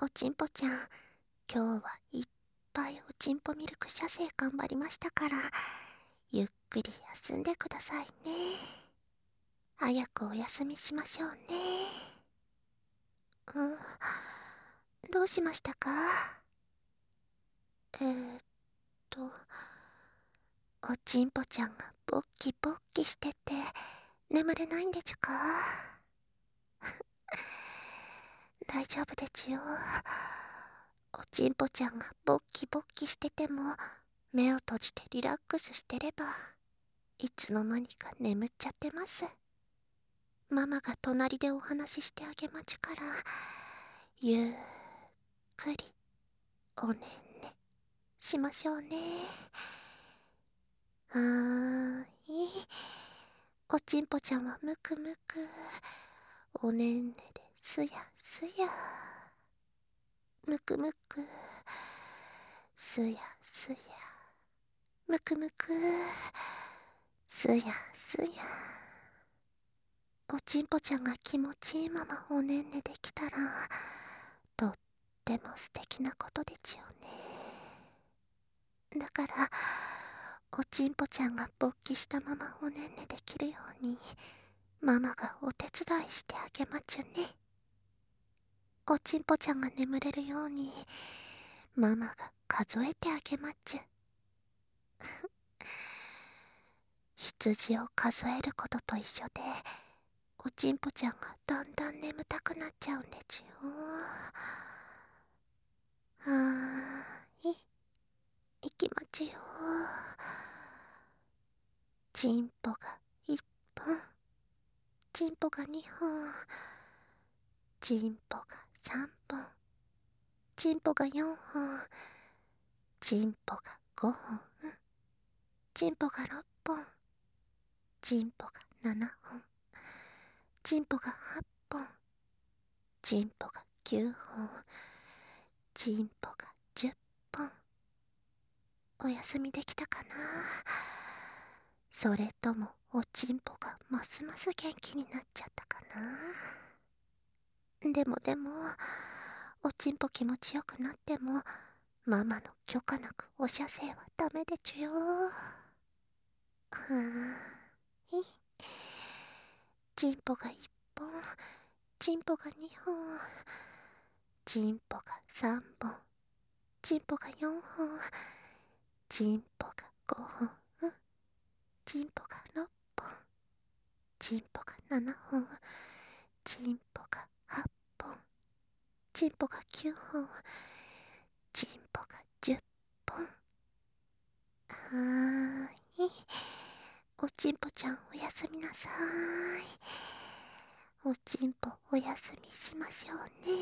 おちんぽちゃん、今日はいっぱいおちんぽミルク射精頑張りましたから、ゆっくり休んでくださいね。早くお休みしましょうね。どうしましたか？えーっと、おちんぽちゃんがボッキボッキしてて、眠れないんでちゅか？大丈夫でちゅよ。おちんぽちゃんがボッキボッキしてても、目を閉じてリラックスしてれば、いつの間にか眠っちゃってます。ママが隣でお話ししてあげまちゅから、ゆっくりおねんねしましょうね。はーい。おちんぽちゃんはむくむく、おねんねですやすや。むくむく、すやすや。むくむく、すやすや。おちんぽちゃんが気持ちいいままおねんねできたら、とっても素敵なことでちゅよね。だから、おちんぽちゃんが勃起したままおねんねできるように、ママがお手伝いしてあげまちゅね。おちんぽちゃんが眠れるように、ママが数えてあげまちゅ。羊を数えることと一緒で、おちんぽちゃんがだんだん眠たくなっちゃうんでちゅよ。はーい、いきまちよ。ちんぽが1本、ちんぽが2本、ちんぽが3本、ちんぽが4本、ちんぽが5本、ちんぽが6本、ちんぽが7本、ちんぽが8本、ちんぽが9本、ちんぽが10本。お休みできたかな？それともおちんぽがますます元気になっちゃったかな？でもおちんぽ気持ちよくなっても、ママの許可なくお射精はダメでちゅよ。はーい。ちんぽが1本、ちんぽが2本、ちんぽが3本、ちんぽが4本、ちんぽが5本、ちんぽが6本、ちんぽが7本、ちんぽが8本、ちんぽが9本、ちんぽが10本。はーい。おちんぽちゃんおやすみなさーい。おちんぽおやすみしましょうね。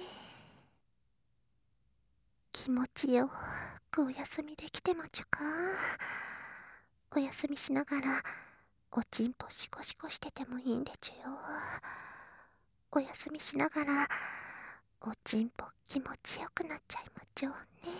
気持ちよくおやすみできてまちゅか？おやすみしながらおちんぽシコシコしててもいいんでちゅよ。おやすみしながらおちんぽ気持ちよくなっちゃいまちょうね。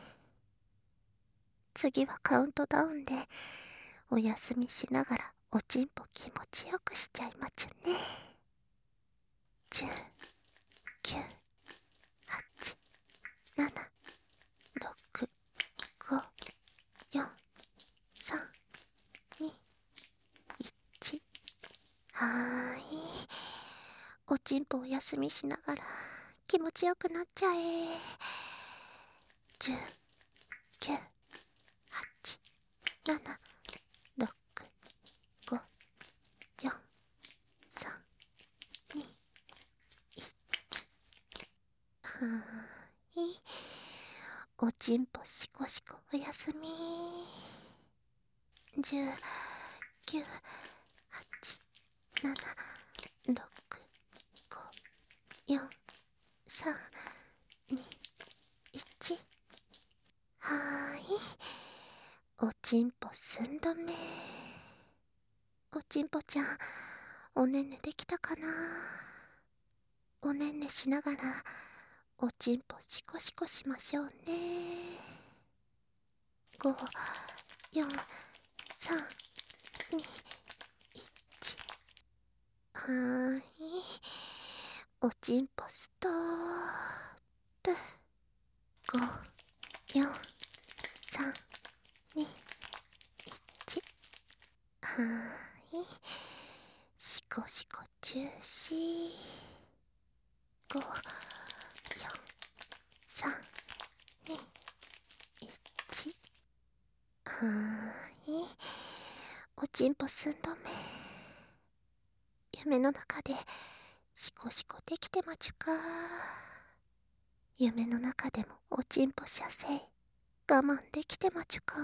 次はカウントダウンでおやすみしながらおちんぽ気持ちよくしちゃいまちゅね。10、9、8、7、6、5、4、3、2、1。はーい。おちんぽおやすみしながら気持ちよくなっちゃえ。10、9、8、7、6、5、4、3、2、1。はーい。おちんぽシコシコおやすみ。10、9、8、7、6、5、4、3、2、1。はーい。おちんぽ寸止め。おちんぽちゃん、おねんねできたかな？おねんねしながら、おちんぽシコシコしましょうね。5、4、3、2、1。はーい。おちんぽストー。 5、4、3、2、1。はーい。しこしこ中止。5、4、3、2、1。はーい。おちんぽすんどめ。夢の中でしこしこできてまちゅか。夢の中でもおちんぽ射精我慢できてまちゅか。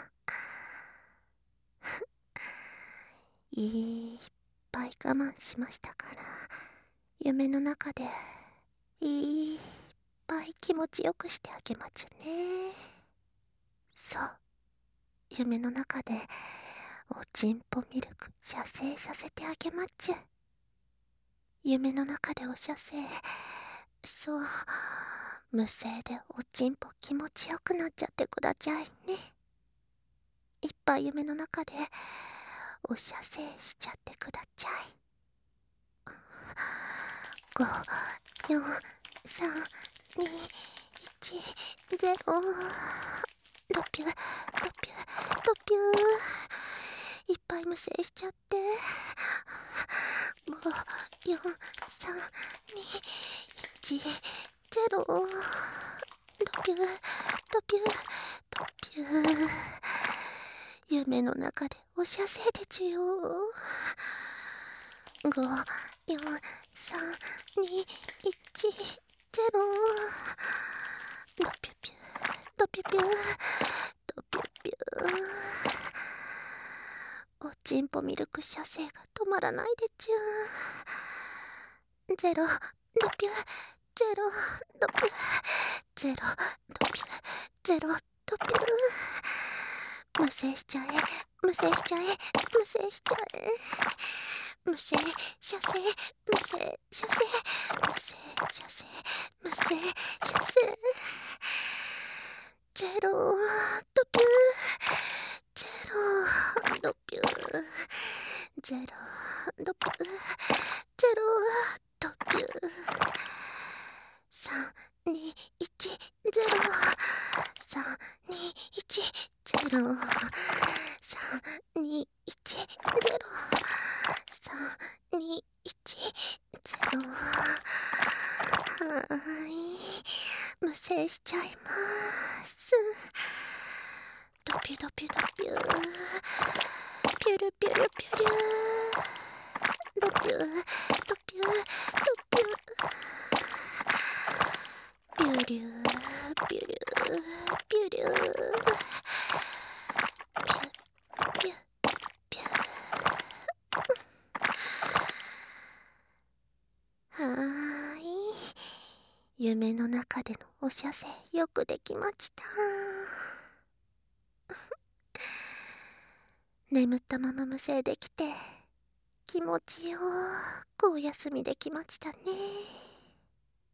いっぱい我慢しましたから、夢の中でいっぱい気持ちよくしてあげまちゅね。そう、夢の中でおちんぽミルク射精させてあげまちゅ。夢の中でお射精、そう、無声でおちんぽ気持ちよくなっちゃってくだちゃいね。いっぱい夢の中でお射精しちゃってくだちゃい。5、4、3、2、1、0。ドピュー、ドピュー、ドピュー。いっぱい無精しちゃって。5、4、3、2、1、0。ドピュー、ドピュー、ドピュー。夢の中でお射精でちゅよ。5、4、3、2、1、0。ドピュピュドピュピュドピュピュ。おちんぽミルク射精が止まらないでちゅ。0、ドピュ0、ドピュ0、ドピュ0、ドピュ。無精しちゃえ、無精しちゃえ、無精しちゃえ。無精射精、無精射精、無精射精、無精射精。ゼロドピュー、ゼロドピュー、ゼロドピュー、ゼロドピュー。3、2、1、ゼロ。3、2、1、ゼロ。3、2、1、ゼロ。3、2、1、ゼロ。はーい。無精しちゃいます。ドピュドピュドピュー。ピュルピュルピュルー。ドピュー、ドピュー、ドピュー。ピュリュー、ピュリュー、ピュリュー。ピュ、ピュ、ピュ、ピュー。はーい。夢の中でのお射精よくできました。眠ったまま無精できて気持ちよくお休みできましたね。